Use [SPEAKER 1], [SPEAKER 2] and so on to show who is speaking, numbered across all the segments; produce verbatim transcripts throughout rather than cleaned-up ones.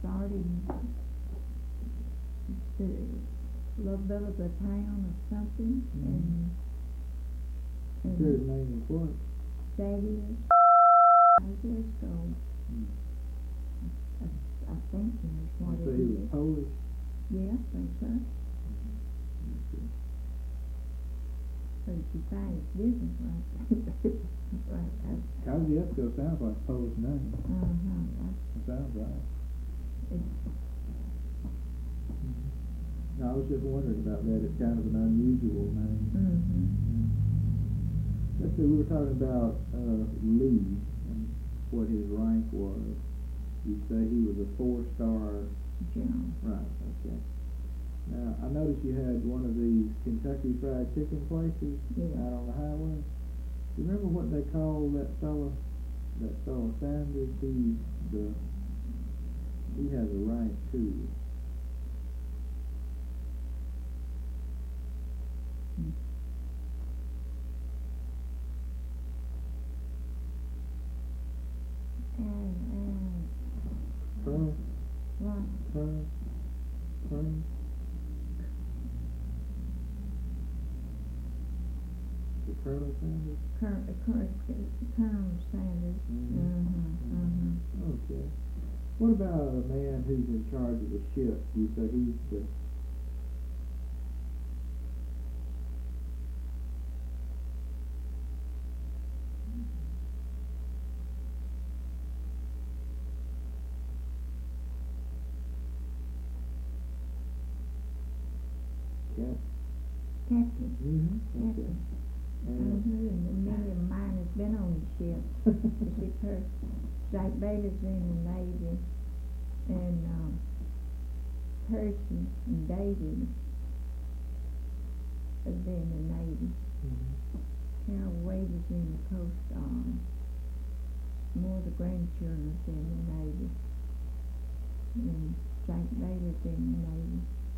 [SPEAKER 1] started the little bit of the town or something,
[SPEAKER 2] Mhm.
[SPEAKER 1] and, and
[SPEAKER 2] Sure, his name was what?
[SPEAKER 1] Thaddeus, I guess so.
[SPEAKER 2] Mm.
[SPEAKER 1] I, I think that's what
[SPEAKER 2] So
[SPEAKER 1] it
[SPEAKER 2] he was
[SPEAKER 1] is.
[SPEAKER 2] Polish?
[SPEAKER 1] Yeah, I think so.
[SPEAKER 2] Okay.
[SPEAKER 1] But if you find it's different, right? Right. Uh,
[SPEAKER 2] Kosciuszko sounds like a Polish name.
[SPEAKER 1] uh-huh.
[SPEAKER 2] It sounds right.
[SPEAKER 1] It's,
[SPEAKER 2] No, I was just wondering about that. It's kind of an unusual name.
[SPEAKER 1] mm-hmm.
[SPEAKER 2] Let's see, we were talking about uh, Lee and what his rank was. You say he was a four-star.
[SPEAKER 1] General.
[SPEAKER 2] Right, okay. Now, I noticed you had one of these Kentucky Fried Chicken places
[SPEAKER 1] Yeah.
[SPEAKER 2] out on the highway. Do you remember what they call that fella? That fella Sanders? He, the, he has a rank too.
[SPEAKER 1] Mm. And, and,
[SPEAKER 2] Colonel?
[SPEAKER 1] what?
[SPEAKER 2] Colonel? Colonel? The Colonel Sanders?
[SPEAKER 1] Colonel, Colonel, Colonel Sanders.
[SPEAKER 2] Mhm.
[SPEAKER 1] Mm-hmm, mm-hmm.
[SPEAKER 2] Okay. What about a man who's in charge of the ship? You say he's the... Cap?
[SPEAKER 1] Captain.
[SPEAKER 2] Mm-hmm. Okay.
[SPEAKER 1] Captain.
[SPEAKER 2] And
[SPEAKER 1] Mm-hmm. And many of mine has been on the ship. The ship her, Jack Bailey's in the Navy, and, um, Percy and David has been in the Navy.
[SPEAKER 2] Mhm.
[SPEAKER 1] Carol Wade is in the Coast Guard. More of the grandchildren's in the Navy. And Jack Bailey's in the Navy.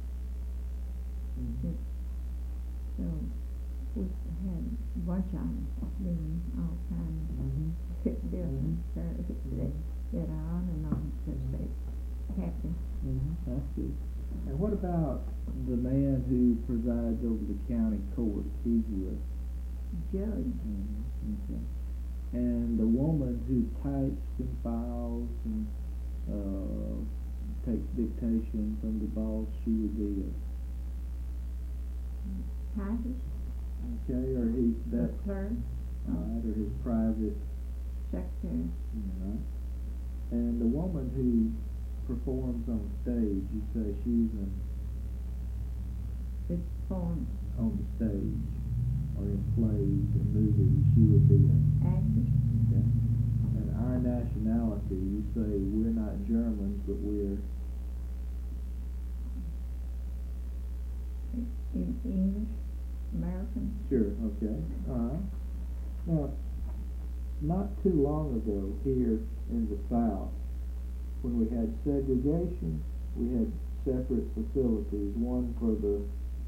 [SPEAKER 2] Mhm.
[SPEAKER 1] So we had a bunch of them doing all kinds
[SPEAKER 2] Mhm.
[SPEAKER 1] of different
[SPEAKER 2] Mhm.
[SPEAKER 1] services that, that are on and on because they captain.
[SPEAKER 2] Mhm. That's good. And what about the man who presides over the county court? He's the...
[SPEAKER 1] Judge.
[SPEAKER 2] Mhm. Okay. And the woman who types and files and uh, takes dictation from the boss, she would be a...
[SPEAKER 1] Titus.
[SPEAKER 2] Okay, or he,
[SPEAKER 1] The
[SPEAKER 2] that,
[SPEAKER 1] clerk.
[SPEAKER 2] right, or his private,
[SPEAKER 1] Secretary.
[SPEAKER 2] right? And the woman who performs on stage, you say she's an,
[SPEAKER 1] The form
[SPEAKER 2] on the stage, or in plays and movies, she would be an...
[SPEAKER 1] actress.
[SPEAKER 2] Okay. And our nationality, you say we're not Germans, but we're...
[SPEAKER 1] In English. American.
[SPEAKER 2] Sure, okay, all right. Now, not too long ago here in the South, when we had segregation, we had separate facilities, one for the...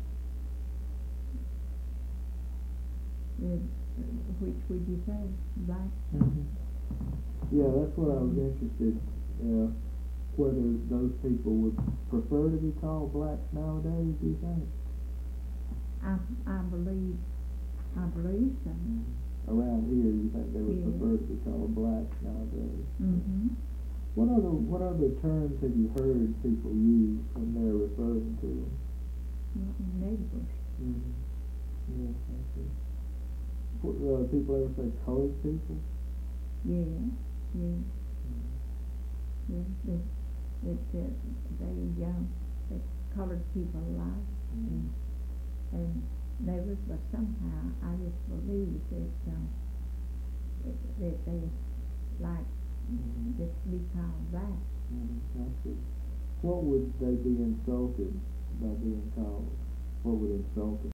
[SPEAKER 1] The, which would you say? Black?
[SPEAKER 2] Mhm. Yeah, that's what I was interested, uh, whether those people would prefer to be called blacks nowadays, do you think?
[SPEAKER 1] I, I believe, I believe so.
[SPEAKER 2] Around here, you think they would
[SPEAKER 1] Yeah.
[SPEAKER 2] prefer to be called blacks nowadays?
[SPEAKER 1] Mm-hmm.
[SPEAKER 2] What other what other terms have you heard people use when they're referring to them?
[SPEAKER 1] Neighbors.
[SPEAKER 2] Mm-hmm. Yeah, I see. What, uh, people ever say colored people?
[SPEAKER 1] Yeah, yeah, yeah. That, that, that they, uh, that colored people like.
[SPEAKER 2] Mm-hmm.
[SPEAKER 1] And neighbors, but somehow I just believe that, uh, that, that they like
[SPEAKER 2] Mm-hmm.
[SPEAKER 1] just to be called that.
[SPEAKER 2] Mm-hmm. I see. What would they be insulted by being called? What would insult them?